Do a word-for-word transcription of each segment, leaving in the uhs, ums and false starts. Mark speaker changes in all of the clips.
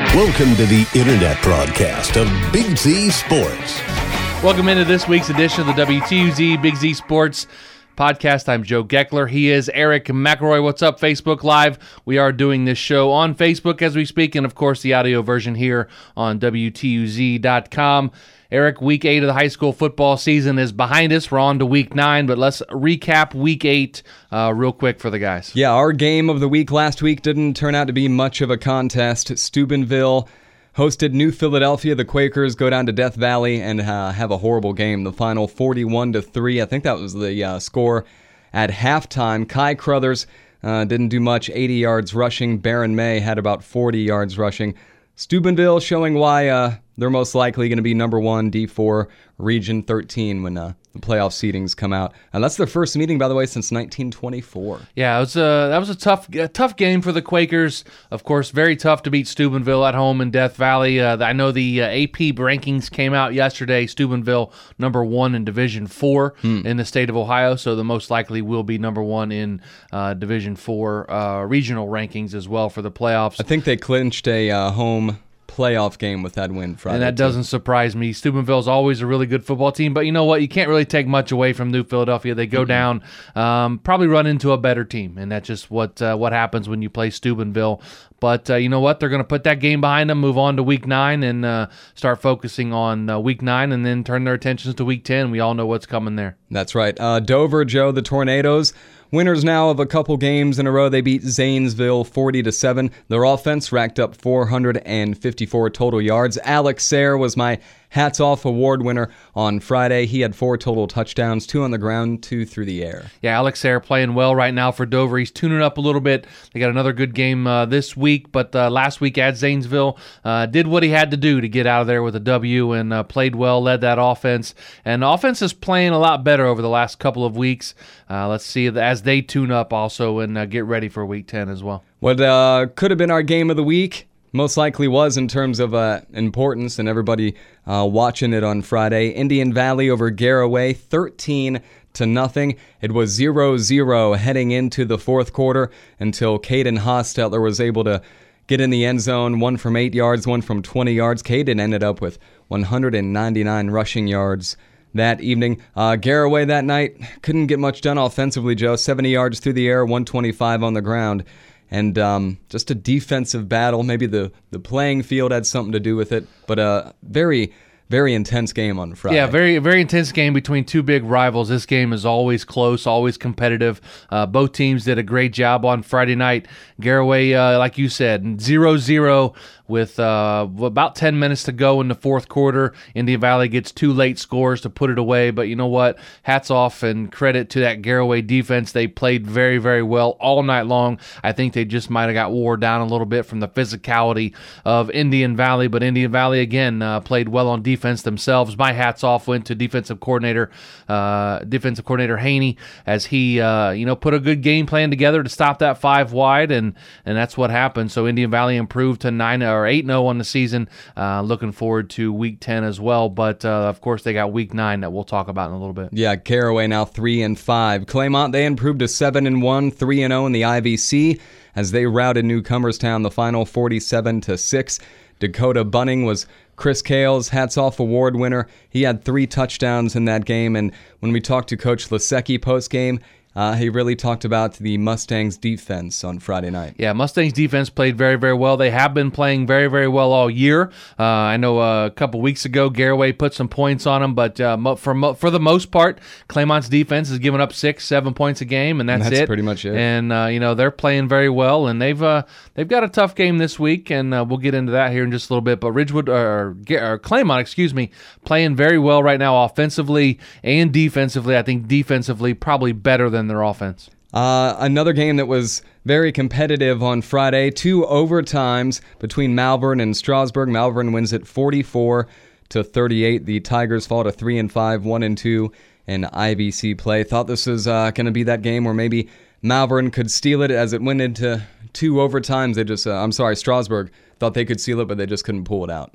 Speaker 1: Welcome to the internet broadcast of Big Z Sports.
Speaker 2: Welcome into this week's edition of the W T U Z Big Z Sports podcast. I'm Joe Geckler. He is Eric McElroy. What's up, Facebook Live? We are doing this show on Facebook as we speak, and of course the audio version here on W T U Z dot com. Eric, week eight of the high school football season is behind us. We're on to week nine, but let's recap week eight uh, real quick for the guys.
Speaker 3: Yeah, our game of the week last week didn't turn out to be much of a contest. Steubenville hosted New Philadelphia. The Quakers go down to Death Valley and uh, have a horrible game. The final forty-one to three. I think that was the uh, score at halftime. Kai Crothers uh, didn't do much, eighty yards rushing. Baron May had about forty yards rushing. Steubenville showing why uh, they're most likely going to be number one, D four, Region thirteen when uh, the playoff seedings come out. And that's their first meeting, by the way, since nineteen twenty-four. Yeah,
Speaker 2: it was a, that was a tough a tough game for the Quakers. Of course, very tough to beat Steubenville at home in Death Valley. Uh, I know the uh, A P rankings came out yesterday. Steubenville, number one in Division four hmm. in the state of Ohio, so the most likely will be number one in uh, Division four uh, regional rankings as well for the playoffs.
Speaker 3: I think they clinched a uh, home playoff game with that win Friday.
Speaker 2: And that too. Doesn't surprise me. Steubenville is always a really good football team, but you know what? You can't really take much away from New Philadelphia. They go mm-hmm. down, um, probably run into a better team, and that's just what uh, what happens when you play Steubenville. But uh, you know what? They're going to put that game behind them, move on to week nine, and uh, start focusing on uh, week nine, and then turn their attentions to week ten. We all know what's coming there.
Speaker 3: That's right. Uh, Dover, Joe, the Tornadoes. Winners now of a couple games in a row. They beat Zanesville forty to seven. Their offense racked up four hundred fifty-four total yards. Alex Sayre was my Hats Off Award winner on Friday. He had four total touchdowns, two on the ground, two through the air.
Speaker 2: Yeah, Alex Sayre playing well right now for Dover. He's tuning up a little bit. They got another good game uh, this week, but uh, last week at Zanesville, uh, did what he had to do to get out of there with a W and uh, played well, led that offense. And the offense is playing a lot better over the last couple of weeks. Uh, let's see as they tune up also and uh, get ready for week ten as well.
Speaker 3: What uh, could have been our game of the week most likely was in terms of uh, importance and everybody uh, watching it on Friday. Indian Valley over Garaway, thirteen to nothing. It was zero zero heading into the fourth quarter until Caden Hostetler was able to get in the end zone, one from eight yards, one from twenty yards. Caden ended up with one hundred ninety-nine rushing yards that evening. Uh, Garaway that night couldn't get much done offensively, Joe. seventy yards through the air, one twenty-five on the ground. And um, just a defensive battle. Maybe the, the playing field had something to do with it, but a very, very intense game on Friday.
Speaker 2: Yeah, very, very intense game between two big rivals. This game is always close, always competitive. Uh, both teams did a great job on Friday night. Garaway, uh, like you said, zero zero with uh, about ten minutes to go in the fourth quarter. Indian Valley gets two late scores to put it away, but you know what? Hats off and credit to that Garaway defense. They played very, very well all night long. I think they just might have got wore down a little bit from the physicality of Indian Valley, but Indian Valley, again, uh, played well on defense themselves. My hats off went to defensive coordinator uh, defensive coordinator Haney as he uh, you know, put a good game plan together to stop that five wide, and, and that's what happened. So Indian Valley improved to nine or eight and oh on the season. Uh, looking forward to week ten as well, but uh, of course they got week nine that we'll talk about in a little bit.
Speaker 3: Yeah, Garaway now three and five. Claymont, they improved to seven and one, three and oh in the I V C as they routed Newcomerstown the final forty-seven to six. Dakota Bunning was Chris Kale's Hats Off Award winner. He had three touchdowns in that game, and when we talked to Coach Lasecki post-game, Uh, he really talked about the Mustangs' defense on Friday night.
Speaker 2: Yeah, Mustangs' defense played very, very well. They have been playing very, very well all year. Uh, I know uh, a couple weeks ago, Garaway put some points on them, but uh, mo- for mo- for the most part, Claymont's defense has given up six, seven points a game, and that's,
Speaker 3: and that's
Speaker 2: it.
Speaker 3: pretty much it.
Speaker 2: And uh, you know, they're playing very well, and they've uh, they've got a tough game this week, and uh, we'll get into that here in just a little bit. But Ridgewood or, or Claymont, excuse me, playing very well right now, offensively and defensively. I think defensively probably better than their offense.
Speaker 3: Uh, another game that was very competitive on Friday. Two overtimes between Malvern and Strasburg. Malvern wins it forty-four to thirty-eight. The Tigers fall to three and five, one and two in I V C play. Thought this was uh, going to be that game where maybe Malvern could steal it as it went into two overtimes. They just, uh, I'm sorry, Strasburg thought they could seal it, but they just couldn't pull it out.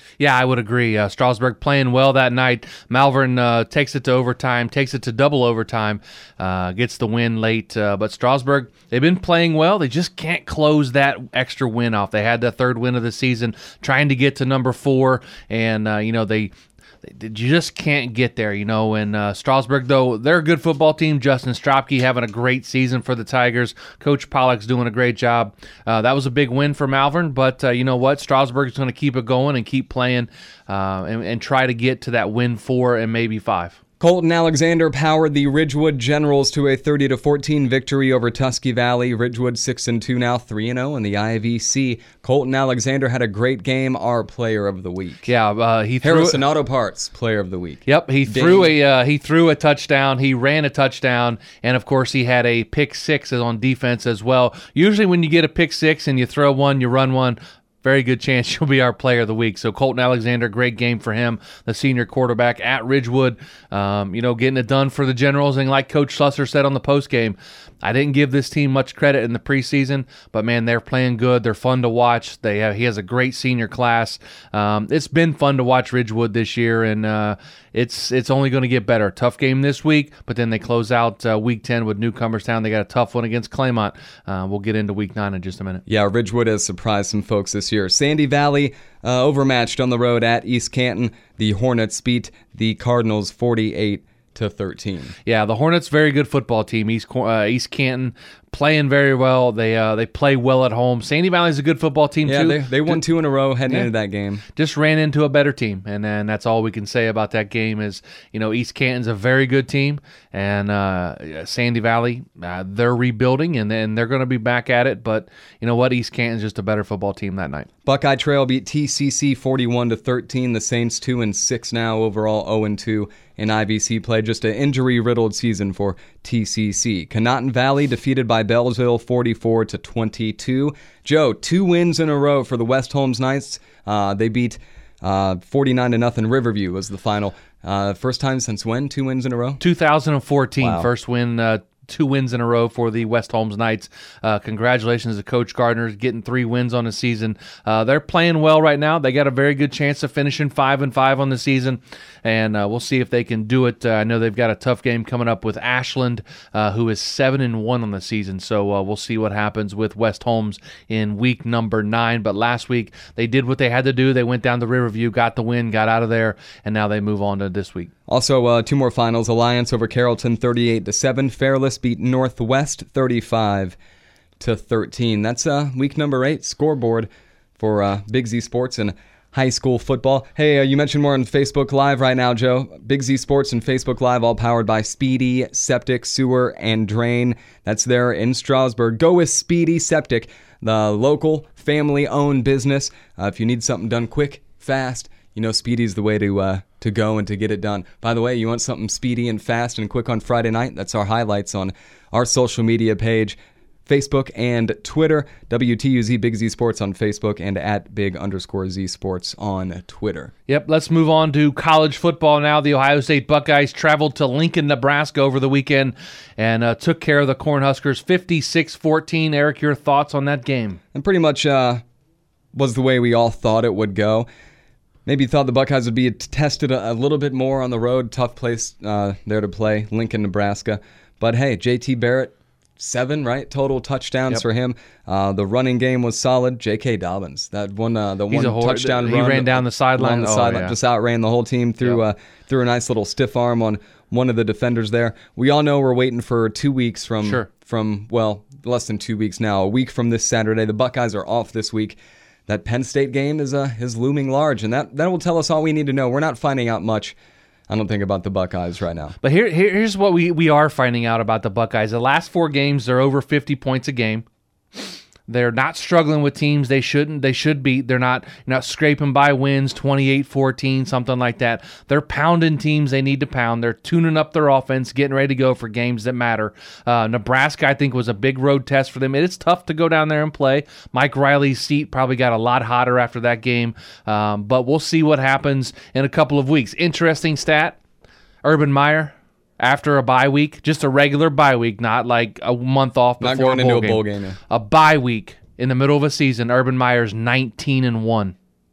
Speaker 2: Yeah, I would agree. Uh, Strasburg playing well that night. Malvern uh, takes it to overtime, takes it to double overtime, uh, gets the win late. Uh, but Strasburg, they've been playing well. They just can't close that extra win off. They had that third win of the season, trying to get to number four, and uh, you know they. You just can't get there, you know. And uh, Strasburg, though, they're a good football team. Justin Stropke having a great season for the Tigers. Coach Pollock's doing a great job. Uh, that was a big win for Malvern, but uh, you know what? Strasburg's going to keep it going and keep playing uh, and, and try to get to that win four and maybe five.
Speaker 3: Colton Alexander powered the Ridgewood Generals to a thirty to fourteen victory over Tusky Valley. Ridgewood six and two now, three and oh in the I V C. Colton Alexander had a great game, our player of the week.
Speaker 2: Yeah, uh, he threw
Speaker 3: Harrison Auto Parts, player of the week.
Speaker 2: Yep, he Dang. threw a uh, he threw a touchdown, he ran a touchdown, and of course he had a pick six on defense as well. Usually when you get a pick six and you throw one, you run one, very good chance you'll be our player of the week. So Colton Alexander, great game for him, the senior quarterback at Ridgewood, um, you know, getting it done for the Generals. And like Coach Slusser said on the postgame, I didn't give this team much credit in the preseason, but man, they're playing good. They're fun to watch. They have, he has a great senior class. Um, it's been fun to watch Ridgewood this year, and uh, it's it's only going to get better. Tough game this week, but then they close out uh, week ten with Newcomerstown. They got a tough one against Claymont. Uh, we'll get into week nine in just a minute.
Speaker 3: Yeah, Ridgewood has surprised some folks this year. Sandy Valley uh, overmatched on the road at East Canton. The Hornets beat the Cardinals forty-eight to thirteen.
Speaker 2: Yeah, the Hornets, very good football team. East uh, East Canton playing very well. They uh, they play well at home. Sandy Valley's a good football team
Speaker 3: yeah,
Speaker 2: too.
Speaker 3: Yeah, they, they won
Speaker 2: just,
Speaker 3: two in a row heading
Speaker 2: yeah,
Speaker 3: into that game.
Speaker 2: Just ran into a better team, and then that's all we can say about that game is, you know, East Canton's a very good team, and uh, Sandy Valley, uh, they're rebuilding, and then they're going to be back at it. But you know what? East Canton's just a better football team that night.
Speaker 3: Buckeye Trail beat T C C forty-one to thirteen. The Saints two and six now, overall oh and two in I V C play. Just an injury-riddled season for T C C. Conotton Valley defeated by Bellsville forty-four to twenty-two. Joe, two wins in a row for the West Holmes Knights. Uh, they beat uh, forty-nine to nothing. Riverview was the final. Uh, first time since when? Two wins in a row?
Speaker 2: two thousand fourteen,
Speaker 3: wow.
Speaker 2: First win. Uh, Two wins in a row for the West Holmes Knights. Uh, congratulations to Coach Gardner getting three wins on the season. Uh, they're playing well right now. They got a very good chance of finishing five and five on the season, and uh, we'll see if they can do it. Uh, I know they've got a tough game coming up with Ashland, uh, who is seven and one on the season. So uh, we'll see what happens with West Holmes in week number nine. But last week they did what they had to do. They went down to Riverview, got the win, got out of there, and now they move on to this week.
Speaker 3: Also, uh, two more finals. Alliance over Carrollton, thirty-eight to seven. Fairless beat Northwest, thirty-five to thirteen. That's uh, week number eight scoreboard for uh, Big Z Sports and high school football. Hey, uh, you mentioned more on Facebook Live right now, Joe. Big Z Sports and Facebook Live, all powered by Speedy Septic, Sewer, and Drain. That's there in Strasburg. Go with Speedy Septic, the local family-owned business. Uh, if you need something done quick, fast, you know Speedy's the way to uh, to go and to get it done. By the way, you want something speedy and fast and quick on Friday night? That's our highlights on our social media page, Facebook and Twitter. W T U Z Big Z Sports on Facebook and at Big underscore Z Sports on Twitter.
Speaker 2: Yep, let's move on to college football now. The Ohio State Buckeyes traveled to Lincoln, Nebraska over the weekend and uh, took care of the Cornhuskers fifty-six fourteen. Eric, your thoughts on that game?
Speaker 3: And pretty much uh, was the way we all thought it would go. Maybe thought the Buckeyes would be tested a, a little bit more on the road. Tough place uh, there to play, Lincoln, Nebraska. But hey, J T Barrett, seven, right? Total touchdowns
Speaker 2: Yep.
Speaker 3: for him. Uh, the running game was solid. J K. Dobbins, that one, uh, the
Speaker 2: He's
Speaker 3: one
Speaker 2: a hor-
Speaker 3: touchdown
Speaker 2: he
Speaker 3: run.
Speaker 2: ran down the sideline.
Speaker 3: The
Speaker 2: Oh,
Speaker 3: sideline
Speaker 2: yeah.
Speaker 3: just outran the whole team. Threw,
Speaker 2: Yep.
Speaker 3: uh, threw a nice little stiff arm on one of the defenders there. We all know we're waiting for two weeks from,
Speaker 2: Sure.
Speaker 3: from well, less than two weeks now. A week from this Saturday. The Buckeyes are off this week. That Penn State game is uh, is looming large, and that, that will tell us all we need to know. We're not finding out much, I don't think, about the Buckeyes right now.
Speaker 2: But here, here here's what we, we are finding out about the Buckeyes. The last four games, they're over fifty points a game. They're not struggling with teams they shouldn't. They should beat. They're not not scraping by wins, twenty-eight fourteen, something like that. They're pounding teams they need to pound. They're tuning up their offense, getting ready to go for games that matter. Uh, Nebraska, I think, was a big road test for them. It's tough to go down there and play. Mike Riley's seat probably got a lot hotter after that game, um, but we'll see what happens in a couple of weeks. Interesting stat, Urban Meyer, after a bye week, just a regular bye week, not like a month off before
Speaker 3: Not going
Speaker 2: a bowl
Speaker 3: into a
Speaker 2: game.
Speaker 3: bowl game. Yeah.
Speaker 2: A bye week in the middle of a season, Urban Meyer's nineteen and one.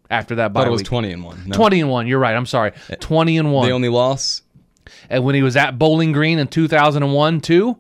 Speaker 2: after that bye
Speaker 3: Thought it was
Speaker 2: week.
Speaker 3: twenty and one. No.
Speaker 2: twenty and one. You're right. I'm sorry. twenty and one.
Speaker 3: The only loss.
Speaker 2: And when he was at Bowling Green in two thousand one, too,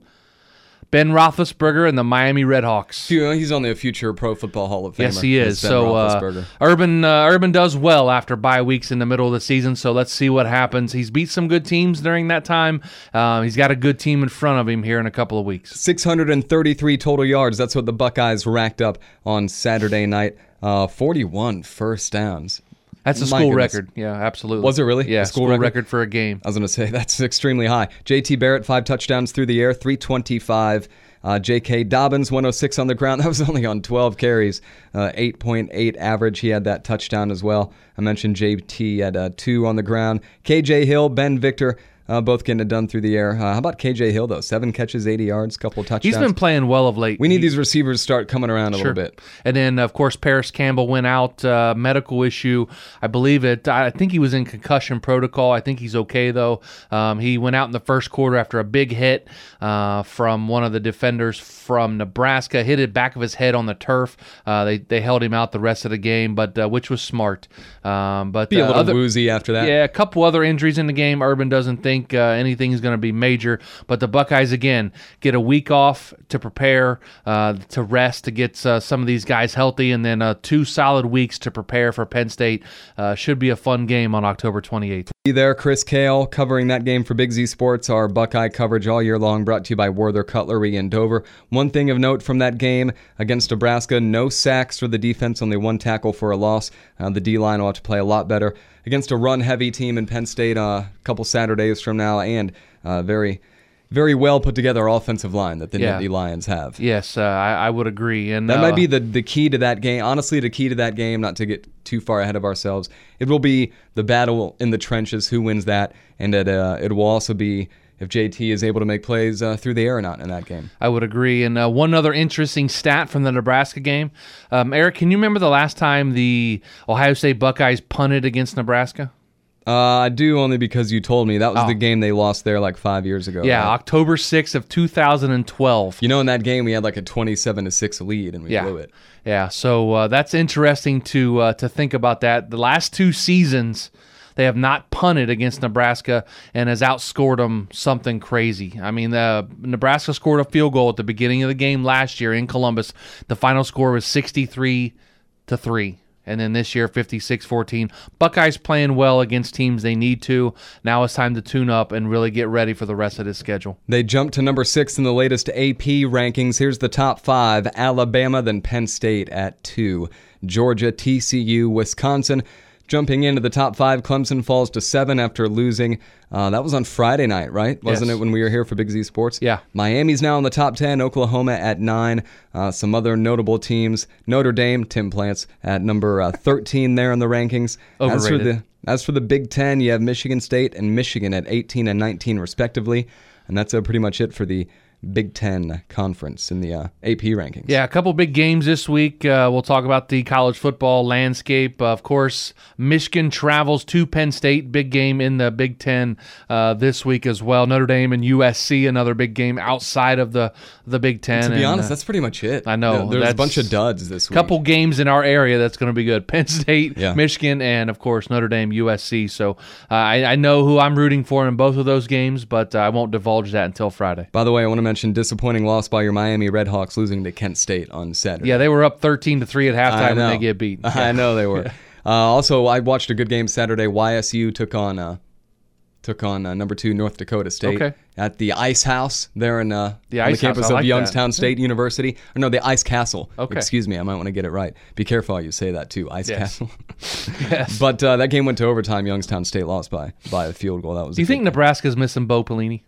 Speaker 2: Ben Roethlisberger and the Miami Redhawks.
Speaker 3: He's only a future Pro Football Hall of Famer.
Speaker 2: Yes, he is.
Speaker 3: Ben
Speaker 2: So uh,
Speaker 3: Roethlisberger.
Speaker 2: Urban uh, Urban does well after bye weeks in the middle of the season. So let's see what happens. He's beat some good teams during that time. Uh, he's got a good team in front of him here in a couple of weeks.
Speaker 3: six hundred thirty-three total yards. That's what the Buckeyes racked up on Saturday night. Uh, forty-one first downs.
Speaker 2: That's a
Speaker 3: My
Speaker 2: school
Speaker 3: goodness.
Speaker 2: record. Yeah, absolutely.
Speaker 3: Was it really?
Speaker 2: Yeah,
Speaker 3: A
Speaker 2: school,
Speaker 3: school
Speaker 2: record?
Speaker 3: record?
Speaker 2: for a game.
Speaker 3: I was going to say, that's extremely high. J T Barrett, five touchdowns through the air, three twenty-five. Uh, J K Dobbins, one oh six on the ground. That was only on twelve carries, uh, eight point eight average. He had that touchdown as well. I mentioned J T at uh, two on the ground. K J Hill, Ben Victor, uh, both getting it done through the air. Uh, how about K J Hill, though? Seven catches, eighty yards, couple touchdowns.
Speaker 2: He's been playing well of late.
Speaker 3: we need
Speaker 2: He-
Speaker 3: these receivers to start coming around a
Speaker 2: Sure.
Speaker 3: little bit.
Speaker 2: And then, of course, Paris Campbell went out, uh, medical issue. I believe it. I think he was in concussion protocol. I think he's okay, though. Um, he went out in the first quarter after a big hit uh, from one of the defenders from Nebraska. Hit it back of his head on the turf. Uh, they they held him out the rest of the game, but uh, which was smart. Um, but
Speaker 3: Be a
Speaker 2: uh,
Speaker 3: little
Speaker 2: other,
Speaker 3: woozy after that.
Speaker 2: Yeah, a couple other injuries in the game. Urban doesn't think uh, anything is going to be major, but the Buckeyes, again, get a week off to prepare, uh, to rest, to get uh, some of these guys healthy, and then uh, two solid weeks to prepare for Penn State. Uh, should be a fun game on October twenty-eighth.
Speaker 3: Be there, Chris Kale, covering that game for Big Z Sports. Our Buckeye coverage all year long, brought to you by Werther Cutlery in Dover. One thing of note from that game against Nebraska, no sacks for the defense, only one tackle for a loss. Uh, the D-line will have to play a lot better against a run-heavy team in Penn State uh, a couple Saturdays from now, and uh, very, very well put together offensive line that the
Speaker 2: Yeah.
Speaker 3: Nittany Lions have.
Speaker 2: Yes, uh, I, I would agree. And
Speaker 3: That
Speaker 2: uh,
Speaker 3: might be the, the key to that game. Honestly, the key to that game, not to get too far ahead of ourselves, it will be the battle in the trenches, who wins that, and it, uh, it will also be if J T is able to make plays uh, through the air or not in that game.
Speaker 2: I would agree. And uh, one other interesting stat from the Nebraska game. Um, Eric, can you remember the last time the Ohio State Buckeyes punted against Nebraska?
Speaker 3: Uh, I do, only because you told me. That was
Speaker 2: Oh.
Speaker 3: the game they lost there like five years ago.
Speaker 2: Yeah,
Speaker 3: right?
Speaker 2: October sixth of two thousand twelve.
Speaker 3: You know, in that game, we had like a twenty-seven to six lead, and we
Speaker 2: Yeah.
Speaker 3: blew it.
Speaker 2: Yeah, so uh, that's interesting to uh, to think about that. The last two seasons, they have not punted against Nebraska and has outscored them something crazy. I mean, uh, Nebraska scored a field goal at the beginning of the game last year in Columbus. The final score was sixty-three to three. And then this year, fifty-six fourteen. Buckeyes playing well against teams they need to. Now it's time to tune up and really get ready for the rest of this schedule.
Speaker 3: They jumped to number six in the latest A P rankings. Here's the top five. Alabama, then Penn State at two. Georgia, T C U, Wisconsin. Jumping into the top five, Clemson falls to seven after losing. Uh, that was on Friday night, right? Wasn't
Speaker 2: Yes.
Speaker 3: it when we were here for Big Z Sports?
Speaker 2: Yeah.
Speaker 3: Miami's now in the top ten. Oklahoma at nine. Uh, some other notable teams. Notre Dame, Tim Plants at number uh, thirteen there in the rankings. As for
Speaker 2: Overrated.
Speaker 3: the As for the Big Ten, you have Michigan State and Michigan at eighteen and nineteen respectively. And that's uh, pretty much it for the Big Ten Conference in the uh, A P rankings.
Speaker 2: Yeah, a couple big games this week. Uh, we'll talk about the college football landscape. Uh, of course, Michigan travels to Penn State. Big game in the Big Ten uh, this week as well. Notre Dame and U S C, another big game outside of the, the Big Ten.
Speaker 3: To be
Speaker 2: And,
Speaker 3: honest,
Speaker 2: uh,
Speaker 3: that's pretty much it.
Speaker 2: I know,
Speaker 3: There- There's a
Speaker 2: that's-
Speaker 3: bunch of duds this week.
Speaker 2: couple games in our area that's going to be good. Penn State,
Speaker 3: Yeah.
Speaker 2: Michigan, and, of course, Notre Dame, U S C. So uh, I, I know who I'm rooting for in both of those games, but uh, I won't divulge that until Friday.
Speaker 3: By the way, I want to mention disappointing loss by your Miami Redhawks losing to Kent State on Saturday.
Speaker 2: Yeah, they were up thirteen to three at
Speaker 3: I
Speaker 2: halftime
Speaker 3: know.
Speaker 2: and they get beat.
Speaker 3: I know they were. uh, also, I watched a good game Saturday. Y S U took on uh, took on uh, number two North Dakota State
Speaker 2: Okay.
Speaker 3: at the Ice House there in uh,
Speaker 2: The
Speaker 3: on
Speaker 2: Ice
Speaker 3: the campus
Speaker 2: House, I
Speaker 3: of
Speaker 2: like that.
Speaker 3: Youngstown State University. Or no, the Ice Castle.
Speaker 2: Okay.
Speaker 3: Excuse me, I might want to get it right. Be careful how you say that too. Ice
Speaker 2: Yes.
Speaker 3: Castle.
Speaker 2: Yes.
Speaker 3: But uh, that game went to overtime. Youngstown State lost by by a field goal. That was.
Speaker 2: Do you think Nebraska's missing Bo Pelini?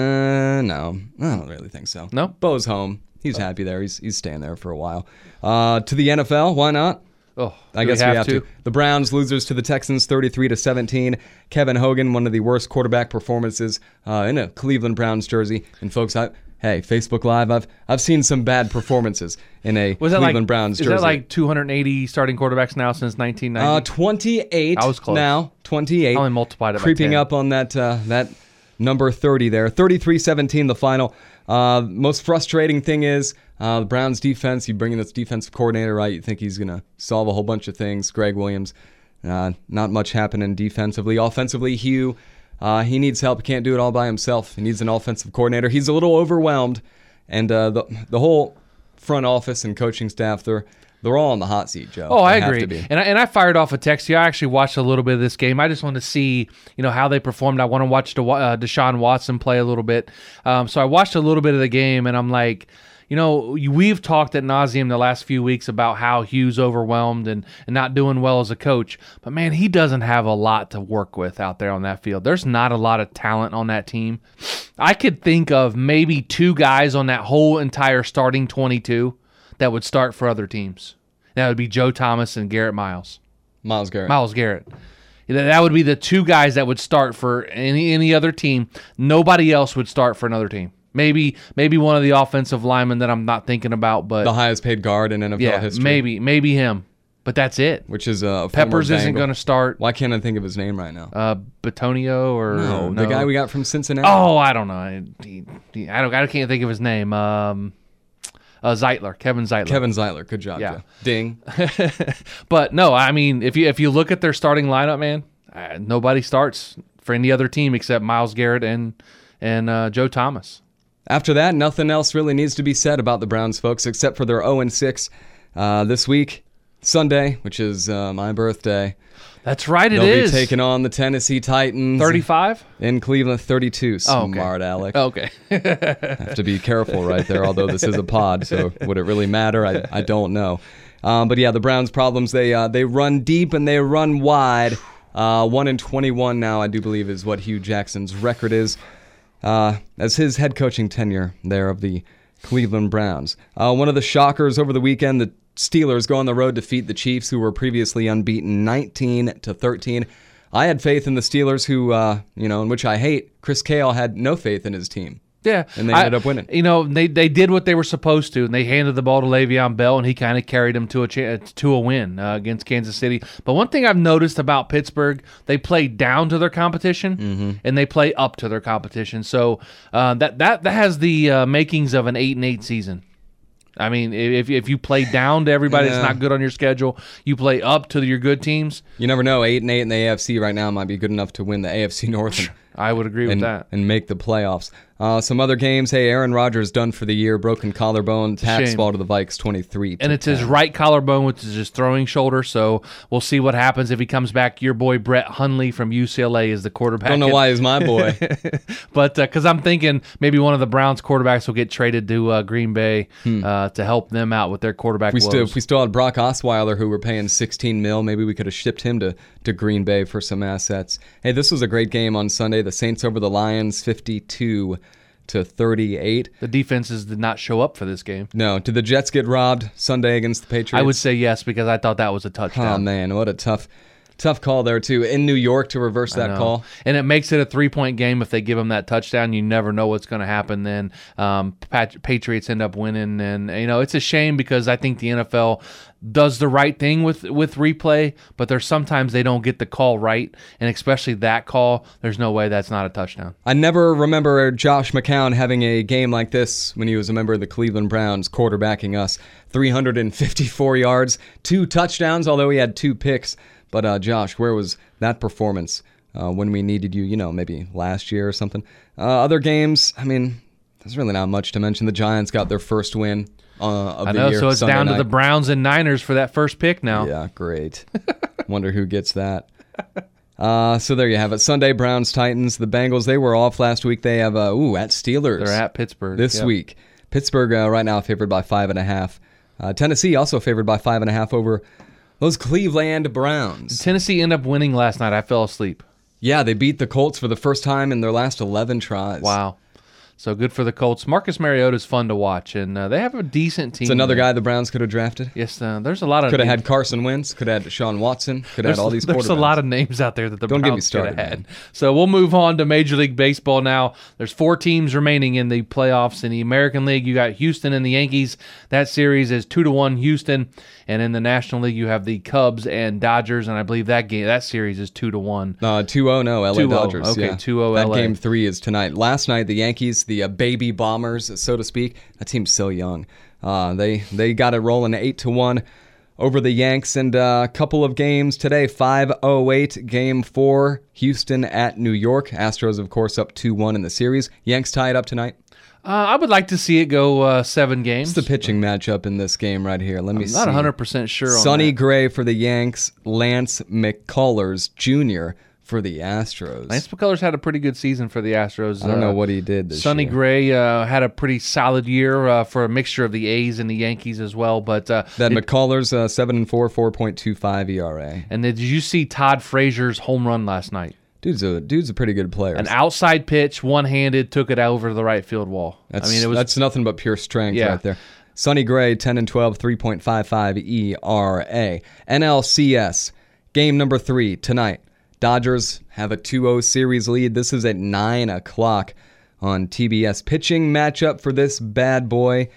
Speaker 3: Uh, no, I don't really think so.
Speaker 2: No?
Speaker 3: Bo's home. He's happy there. He's he's staying there for a while. Uh, to the N F L, why not?
Speaker 2: Oh,
Speaker 3: I
Speaker 2: do
Speaker 3: guess we have, to. The Browns losers to the Texans, thirty-three to seventeen. Kevin Hogan, one of the worst quarterback performances uh, in a Cleveland Browns jersey. And folks, I hey, Facebook Live, I've I've seen some bad performances in a
Speaker 2: Was that
Speaker 3: Cleveland
Speaker 2: like,
Speaker 3: Browns
Speaker 2: is
Speaker 3: jersey.
Speaker 2: that like two hundred eighty starting quarterbacks now since nineteen ninety?
Speaker 3: uh, twenty-eight
Speaker 2: I was close.
Speaker 3: now. twenty-eight.
Speaker 2: I only multiplied it by
Speaker 3: creeping
Speaker 2: ten.
Speaker 3: up on that uh, that number thirty there. thirty-three seventeen the final. Uh, most frustrating thing is uh, the Browns defense. You bring in this defensive coordinator, right? You think he's going to solve a whole bunch of things. Greg Williams, uh, not much happening defensively. Offensively, Hugh, uh, he needs help. He can't do it all by himself. He needs an offensive coordinator. He's a little overwhelmed. And uh, the the whole front office and coaching staff, they're they're all on the hot seat, Joe.
Speaker 2: Oh, I
Speaker 3: They have
Speaker 2: agree.
Speaker 3: to be.
Speaker 2: And I, and I fired off a text here. I actually watched a little bit of this game. I just want to see, you know, how they performed. I want to watch De- uh, Deshaun Watson play a little bit. Um, so I watched a little bit of the game, and I'm like, you know, we've talked ad nauseum the last few weeks about how Hugh's overwhelmed and, and not doing well as a coach. But, man, he doesn't have a lot to work with out there on that field. There's not a lot of talent on that team. I could think of maybe two guys on that whole entire starting twenty-two that would start for other teams. That would be Joe Thomas and Garrett Miles.
Speaker 3: Myles Garrett.
Speaker 2: Myles Garrett. That would be the two guys that would start for any any other team. Nobody else would start for another team. Maybe maybe one of the offensive linemen that I'm not thinking about, but
Speaker 3: The highest paid guard in N F L
Speaker 2: yeah,
Speaker 3: history.
Speaker 2: maybe maybe him. But that's it.
Speaker 3: Which is uh,
Speaker 2: Peppers isn't going to start.
Speaker 3: Why can't I think of his name right now?
Speaker 2: Uh, Batonio or
Speaker 3: no, the guy we got from Cincinnati.
Speaker 2: Oh, I don't know. He, he, I don't. I can't think of his name. Um, uh, Zeitler, Kevin Zeitler.
Speaker 3: Kevin Zeitler. Good job,
Speaker 2: Yeah.
Speaker 3: Joe. Ding.
Speaker 2: But no, I mean, if you if you look at their starting lineup, man, uh, nobody starts for any other team except Myles Garrett and and uh, Joe Thomas.
Speaker 3: After that, nothing else really needs to be said about the Browns, folks, except for their oh and six uh, this week, Sunday, which is uh, my birthday.
Speaker 2: That's right, it
Speaker 3: They'll
Speaker 2: is.
Speaker 3: be taking on the Tennessee Titans.
Speaker 2: thirty-five?
Speaker 3: In Cleveland, thirty-two.
Speaker 2: Oh, okay.
Speaker 3: Smart Alec.
Speaker 2: Okay.
Speaker 3: Have to be careful right there, although this is a pod, so would it really matter? I, I don't know. Um, but yeah, the Browns' problems, they uh, they run deep and they run wide. Uh, one and twenty-one now, I do believe, is what Hugh Jackson's record is uh, as his head coaching tenure there of the Cleveland Browns. Uh, one of the shockers over the weekend, the Steelers go on the road to defeat the Chiefs, who were previously unbeaten, nineteen to thirteen. I had faith in the Steelers, who, uh, you know, in which I hate. Chris Kale had no faith in his team.
Speaker 2: Yeah.
Speaker 3: And they ended
Speaker 2: I,
Speaker 3: up winning.
Speaker 2: You know, they they did what they were supposed to, and they handed the ball to Le'Veon Bell, and he kind of carried them to a cha- to a win uh, against Kansas City. But one thing I've noticed about Pittsburgh, they play down to their competition,
Speaker 3: Mm-hmm.
Speaker 2: and they play up to their competition. So uh, that, that, that has the uh, makings of an eight and eight season. I mean, if if you play down to everybody
Speaker 3: Yeah.
Speaker 2: that's not good on your schedule, you play up to your good teams.
Speaker 3: You never know. Eight and eight in the A F C right now might be good enough to win the A F C North and,
Speaker 2: I would agree with
Speaker 3: and,
Speaker 2: that.
Speaker 3: and make the playoffs. Uh, some other games. Hey, Aaron Rodgers done for the year. Broken collarbone. Tax
Speaker 2: shame.
Speaker 3: ball to the Vikes, twenty-three.
Speaker 2: And it's his right collarbone, which is his throwing shoulder. So we'll see what happens if he comes back. Your boy Brett Hundley from U C L A is the quarterback.
Speaker 3: Don't know why he's my boy.
Speaker 2: But because I'm thinking maybe one of the Browns quarterbacks will get traded to uh, Green Bay
Speaker 3: Hmm.
Speaker 2: uh, to help them out with their quarterback
Speaker 3: we
Speaker 2: woes.
Speaker 3: still, if we still had Brock Osweiler, who we're paying sixteen mil, maybe we could have shipped him to, to Green Bay for some assets. Hey, this was a great game on Sunday. The Saints over the Lions, fifty-two to thirty-eight.
Speaker 2: The defenses did not show up for this game.
Speaker 3: No, did the Jets get robbed Sunday against the Patriots?
Speaker 2: I would say yes because I thought that was a
Speaker 3: Oh
Speaker 2: touchdown.
Speaker 3: man, what a tough, tough call there too. In New York to reverse
Speaker 2: I
Speaker 3: that
Speaker 2: know.
Speaker 3: call.
Speaker 2: And it makes it a three-point game if they give them that touchdown. You never know what's going to happen then. Um, Pat- Patriots end up winning. And, you know, it's a shame because I think the N F L does the right thing with, with replay, but there's sometimes they don't get the call right. And especially that call, there's no way that's not a touchdown.
Speaker 3: I never remember Josh McCown having a game like this when he was a member of the Cleveland Browns, quarterbacking us. three hundred fifty-four yards, two touchdowns, although he had two picks. But uh, Josh, where was that performance uh, when we needed you, you know, maybe last year or something? Uh, other games, I mean, there's really not much to mention. The Giants got their first win uh, of
Speaker 2: I
Speaker 3: the
Speaker 2: know,
Speaker 3: year.
Speaker 2: so it's
Speaker 3: Sunday
Speaker 2: down
Speaker 3: night.
Speaker 2: to the Browns and Niners for that first pick now.
Speaker 3: Yeah, great. Wonder who gets that. Uh, so there you have it. Sunday, Browns, Titans. The Bengals, they were off last week. They have, uh, ooh, at Steelers.
Speaker 2: They're at Pittsburgh.
Speaker 3: This
Speaker 2: Yep.
Speaker 3: week. Pittsburgh uh, right now favored by five and a half. Uh, Tennessee also favored by five and a half over those Cleveland Browns.
Speaker 2: Tennessee ended up winning last night. I fell asleep.
Speaker 3: Yeah, they beat the Colts for the first time in their last eleven tries.
Speaker 2: Wow. So good for the Colts. Marcus Mariota is fun to watch, and uh, they have a decent team.
Speaker 3: It's another
Speaker 2: there.
Speaker 3: guy the Browns could have drafted.
Speaker 2: Yes, uh, there's a lot of
Speaker 3: Could have had Carson Wentz. Could have had Deshaun Watson. Could have
Speaker 2: There's,
Speaker 3: had all these quarterbacks.
Speaker 2: there's a lot of names out there that the
Speaker 3: Don't get me
Speaker 2: Browns could have
Speaker 3: started,
Speaker 2: had.
Speaker 3: man.
Speaker 2: So we'll move on to Major League Baseball now. There's four teams remaining in the playoffs. In the American League, you got Houston and the Yankees. That series is two to one Houston, and in the National League, you have the Cubs and Dodgers, and I believe that game that series is two to one.
Speaker 3: Uh, two oh, no, L A
Speaker 2: two oh.
Speaker 3: Dodgers.
Speaker 2: Okay,
Speaker 3: yeah.
Speaker 2: two oh
Speaker 3: That
Speaker 2: L A.
Speaker 3: game three is tonight. Last night, the Yankees, the uh, baby Bombers, so to speak. That team's so young. Uh, they they got it rolling eight to one over the Yanks, and uh, a couple of games today. five oh eight, Game four, Houston at New York. Astros, of course, up two one in the series. Yanks tie it up tonight.
Speaker 2: Uh, I would like to see it go uh, seven games.
Speaker 3: It's the pitching matchup in this game right here. Let me
Speaker 2: I'm
Speaker 3: see.
Speaker 2: not one hundred percent sure on
Speaker 3: Sonny
Speaker 2: that.
Speaker 3: Gray for the Yanks, Lance McCullers Junior for the Astros.
Speaker 2: Lance McCullers had a pretty good season for the Astros.
Speaker 3: I don't know
Speaker 2: Uh,
Speaker 3: what he did this
Speaker 2: Sonny
Speaker 3: year.
Speaker 2: Gray uh, had a pretty solid year uh, for a mixture of the A's and the Yankees as well. But uh,
Speaker 3: That
Speaker 2: did-
Speaker 3: McCullers, uh, seven and four, four point two five E R A.
Speaker 2: and did you see Todd Frazier's home run last night?
Speaker 3: Dude's a dude's a pretty good player.
Speaker 2: An outside pitch, one-handed, took it over the right field wall.
Speaker 3: That's,
Speaker 2: I mean, it was
Speaker 3: that's nothing but pure strength
Speaker 2: Yeah.
Speaker 3: right there. Sonny Gray, ten and twelve, three point five five E R A. N L C S, game number three tonight. Dodgers have a two oh series lead. This is at nine o'clock on T B S. Pitching matchup for this bad boy.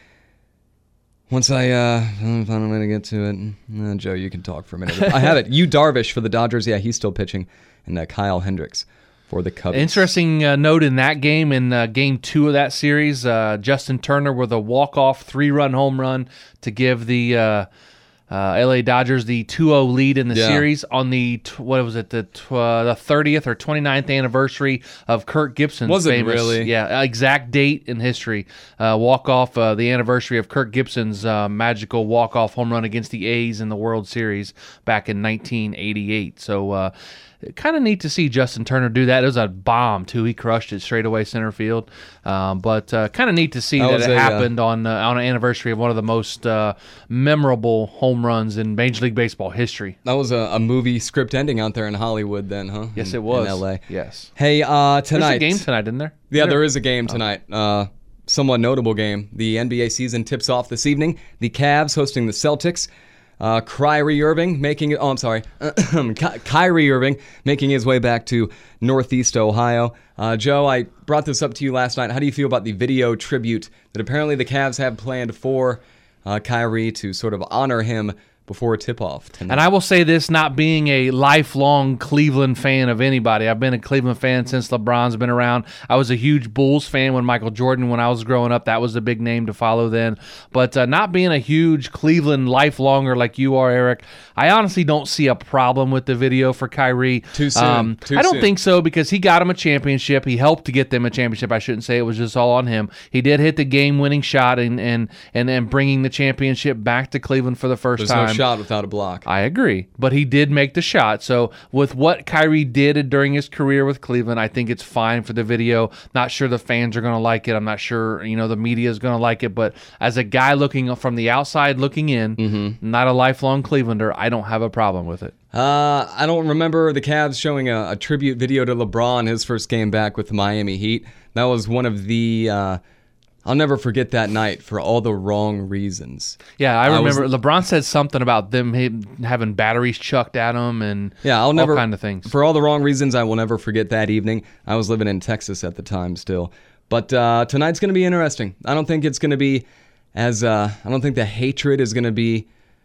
Speaker 3: Once I uh, find a way to get to it. Uh, Joe, you can talk for a minute. I have it. Yu Darvish for the Dodgers. Yeah, he's still pitching. And uh, Kyle Hendricks for the Cubs.
Speaker 2: Interesting uh, note in that game, in uh, game two of that series, uh, Justin Turner with a walk-off three-run home run to give the uh, uh, L A Dodgers the two oh lead in the
Speaker 3: Yeah.
Speaker 2: series on the, tw- what was it, the tw- uh, the thirtieth or twenty-ninth anniversary of Kirk Gibson's
Speaker 3: Was it
Speaker 2: famous,
Speaker 3: really?
Speaker 2: yeah, exact date in history, uh, walk-off, uh, the anniversary of Kirk Gibson's uh, magical walk-off home run against the A's in the World Series back in nineteen eighty-eight. So, uh, kind of neat to see Justin Turner do that. It was a bomb, too. He crushed it straight away center field. Um, but uh, kind of neat to see
Speaker 3: That
Speaker 2: that,
Speaker 3: was
Speaker 2: it
Speaker 3: a, uh,
Speaker 2: happened on uh, on an anniversary of one of the most uh, memorable home runs in Major League Baseball history.
Speaker 3: That was a, a movie script ending out there in Hollywood then, huh?
Speaker 2: Yes,
Speaker 3: In-
Speaker 2: it was.
Speaker 3: In L A.
Speaker 2: Yes.
Speaker 3: Hey, uh,
Speaker 2: There's
Speaker 3: tonight.
Speaker 2: a game tonight, isn't there?
Speaker 3: Yeah, there is a game tonight. Uh, somewhat notable game. The N B A season tips off this evening. The Cavs hosting the Celtics. Uh, Kyrie Irving making it. Oh, I'm sorry. Ky- Kyrie Irving making his way back to Northeast Ohio. Uh, Joe, I brought this up to you last night. How do you feel about the video tribute that apparently the Cavs have planned for uh, Kyrie to sort of honor him before tip-off tonight?
Speaker 2: And I will say this, not being a lifelong Cleveland fan of anybody. I've been a Cleveland fan since LeBron's been around. I was a huge Bulls fan when Michael Jordan, when I was growing up, that was the big name to follow then. But uh, not being a huge Cleveland lifelonger like you are, Eric, I honestly don't see a problem with the video for Kyrie.
Speaker 3: Too soon. Too
Speaker 2: I don't
Speaker 3: soon.
Speaker 2: think so, because he got him a championship. He helped to get them a championship. I shouldn't say it was just all on him. He did hit the game-winning shot and and and, and bringing the championship back to Cleveland for the first
Speaker 3: There's
Speaker 2: time.
Speaker 3: no shot without a block.
Speaker 2: I agree, but he did make the shot. So with what Kyrie did during his career with Cleveland, I think it's fine for the video. Not sure the fans are going to like it. I'm not sure, you know, the media is going to like it. But as a guy looking from the outside looking in,
Speaker 3: Mm-hmm.
Speaker 2: not a lifelong Clevelander, I don't have a problem with it.
Speaker 3: Uh, I don't remember the Cavs showing a, a tribute video to LeBron his first game back with the Miami Heat. That was one of the... Uh, I'll never forget that night for all the wrong reasons.
Speaker 2: Yeah, I
Speaker 3: I was-
Speaker 2: remember LeBron said something about them ha- having batteries chucked at them and
Speaker 3: Yeah, I'll never...
Speaker 2: all kind of things.
Speaker 3: For all the wrong reasons, I will never forget that evening. I was living in Texas at the time still. But uh, tonight's going to be interesting. I don't think it's going to be as... Uh, I don't think the hatred is going to be...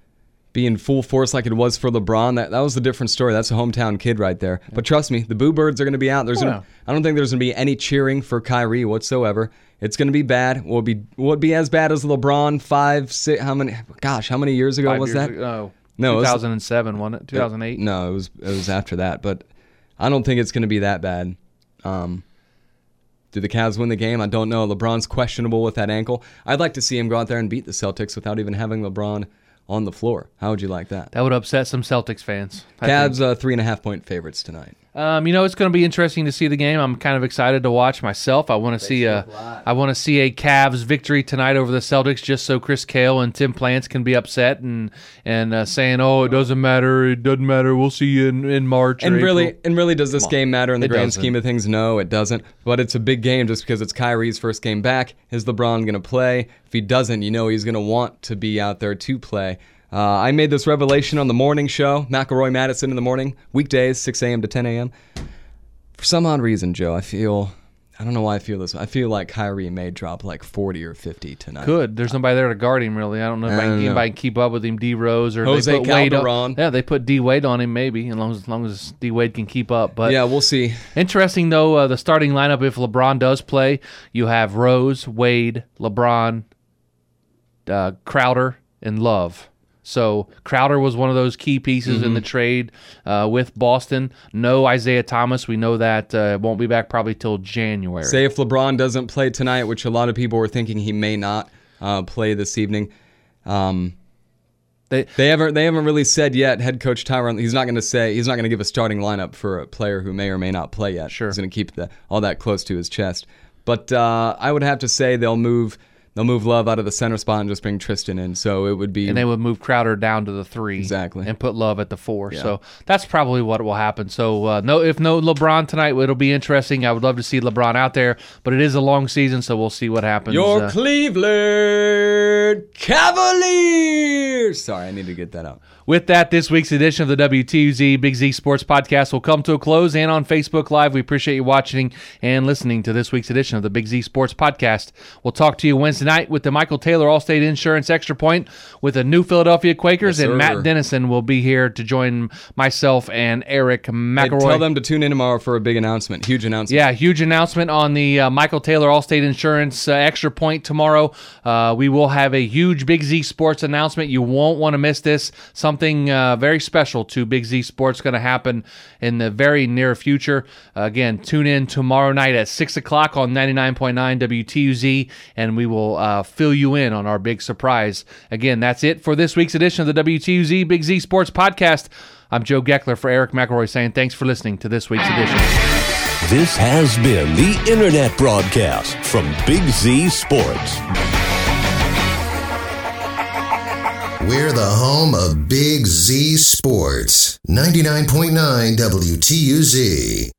Speaker 3: be in full force like it was for LeBron. That that was a different story. That's a hometown kid right there. But trust me, the Boo Birds are going to be out. There's
Speaker 2: Oh,
Speaker 3: gonna, I don't think there's going to be any cheering for Kyrie whatsoever. It's going to be bad. Will it be will it be as bad as LeBron five, six, how many, gosh, how many years ago
Speaker 2: Five
Speaker 3: was
Speaker 2: years
Speaker 3: that?
Speaker 2: ago,
Speaker 3: No, it
Speaker 2: two
Speaker 3: was-
Speaker 2: thousand seven, wasn't it? two thousand eight?
Speaker 3: No, it was it was after that. But I don't think it's going to be that bad. Um, do the Cavs win the game? I don't know. LeBron's questionable with that ankle. I'd like to see him go out there and beat the Celtics without even having LeBron on the floor. How would you like that?
Speaker 2: That would upset some Celtics fans. I think.
Speaker 3: Cavs uh, three and a half point favorites tonight.
Speaker 2: Um, you know, it's going to be interesting to see the game. I'm kind of excited to watch myself. I want to see a, I want to see a Cavs victory tonight over the Celtics, just so Chris Cale and Tim Plants can be upset and and uh, saying, "Oh, it doesn't matter. It doesn't matter. We'll see you in, in March." or
Speaker 3: And
Speaker 2: April."
Speaker 3: really, and really, does this game matter in the
Speaker 2: It
Speaker 3: grand
Speaker 2: doesn't.
Speaker 3: scheme of things? No, it doesn't. But it's a big game just because it's Kyrie's first game back. Is LeBron going to play? If he doesn't, you know he's going to want to be out there to play. Uh, I made this revelation on the morning show, McElroy Madison in the morning, weekdays, six a.m. to ten a.m. For some odd reason, Joe, I feel I don't know why I feel this way. I feel like Kyrie may drop like forty or fifty tonight.
Speaker 2: Could. There's nobody there to guard him, really. I don't know if
Speaker 3: I don't know.
Speaker 2: anybody can keep up with him. D Rose or
Speaker 3: Jose
Speaker 2: they put Wade
Speaker 3: Calderon.
Speaker 2: on. Yeah, they put D Wade on him maybe, as long as, as long as D Wade can keep up. But
Speaker 3: Yeah, we'll see.
Speaker 2: interesting, though, uh, the starting lineup, if LeBron does play, you have Rose, Wade, LeBron, uh, Crowder, and Love. So Crowder was one of those key pieces
Speaker 3: Mm-hmm.
Speaker 2: in the trade uh, with Boston. No Isaiah Thomas. We know that uh, won't be back probably till January.
Speaker 3: Say if LeBron doesn't play tonight, which a lot of people were thinking he may not uh, play this evening. Um,
Speaker 2: They,
Speaker 3: They haven't. They haven't really said yet. Head coach Tyronn, he's not going to say. He's not going to give a starting lineup for a player who may or may not play yet.
Speaker 2: Sure.
Speaker 3: He's going to keep the, all that close to his chest. But uh, I would have to say they'll move. They'll move Love out of the center spot and just bring Tristan in. So it would be.
Speaker 2: and they would move Crowder down to the three.
Speaker 3: Exactly.
Speaker 2: And put Love at the four.
Speaker 3: Yeah.
Speaker 2: So that's probably what will happen. So uh, no, if no LeBron tonight, it'll be interesting. I would love to see LeBron out there, but it is a long season, so we'll see what happens.
Speaker 3: Your
Speaker 2: uh,
Speaker 3: Cleveland Cavaliers. Sorry, I need to get that out.
Speaker 2: With that, this week's edition of the W T U Z Big Z Sports Podcast will come to a close. And on Facebook Live, we appreciate you watching and listening to this week's edition of the Big Z Sports Podcast. We'll talk to you Wednesday night with the Michael Taylor Allstate Insurance Extra Point with the New Philadelphia Quakers.
Speaker 3: Yes,
Speaker 2: and
Speaker 3: sir.
Speaker 2: Matt Dennison will be here to join myself and Eric
Speaker 3: Hey,
Speaker 2: McElroy.
Speaker 3: tell them to tune in tomorrow for a big announcement. Huge announcement.
Speaker 2: Yeah, huge announcement on the uh, Michael Taylor Allstate Insurance uh, Extra Point tomorrow. Uh, we will have a huge Big Z Sports announcement. You won't want to miss this. Something uh, very special to Big Z Sports going to happen in the very near future. Uh, again, tune in tomorrow night at six o'clock on ninety-nine point nine W T U Z, and we will uh, fill you in on our big surprise. Again, that's it for this week's edition of the W T U Z Big Z Sports Podcast. I'm Joe Geckler for Eric McElroy saying thanks for listening to this week's edition.
Speaker 1: This has been the Internet broadcast from Big Z Sports.
Speaker 4: We're the home of Big Z Sports, ninety-nine point nine W T U Z.